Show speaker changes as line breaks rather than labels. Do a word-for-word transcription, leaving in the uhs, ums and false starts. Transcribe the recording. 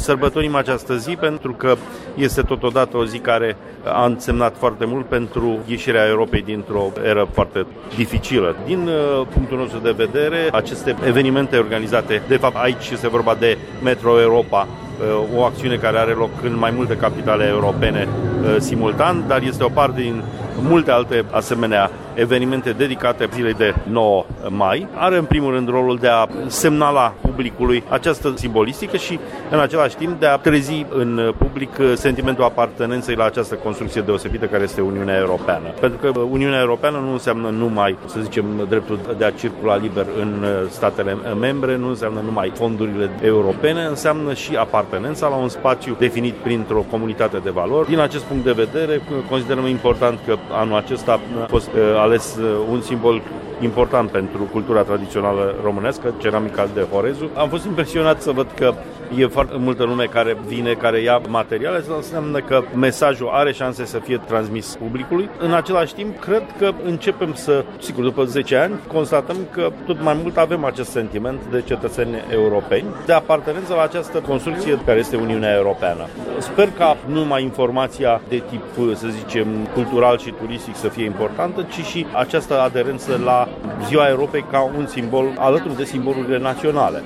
Sărbătorim această zi pentru că este totodată o zi care a însemnat foarte mult pentru ieșirea Europei dintr-o eră foarte dificilă. Din punctul nostru de vedere, aceste evenimente organizate, de fapt aici este vorba de Metro Europa, o acțiune care are loc în mai multe capitale europene simultan, dar este o parte din multe alte asemenea evenimente dedicate zilei de nouă mai. Are în primul rând rolul de a semnala publicului această simbolistică și în același timp de a trezi în public sentimentul apartenenței la această construcție deosebită care este Uniunea Europeană. Pentru că Uniunea Europeană nu înseamnă numai, să zicem, dreptul de a circula liber în statele membre, nu înseamnă numai fondurile europene, înseamnă și apartenența la un spațiu definit printr-o comunitate de valori. Din acest punct de vedere, considerăm important că anul acesta a fost ales un simbol important pentru cultura tradițională românească, ceramica de Horezu. Am fost impresionat să văd că e foarte multă lume care vine, care ia materiale, asta înseamnă că mesajul are șanse să fie transmis publicului. În același timp, cred că începem să, sigur, după zece ani, constatăm că tot mai mult avem acest sentiment de cetățeni europeni, de apartenență la această construcție care este Uniunea Europeană. Sper ca nu numai informația de tip, să zicem, cultural și turistic să fie importantă, ci și această aderență la Ziua Europei ca un simbol alături de simbolurile naționale.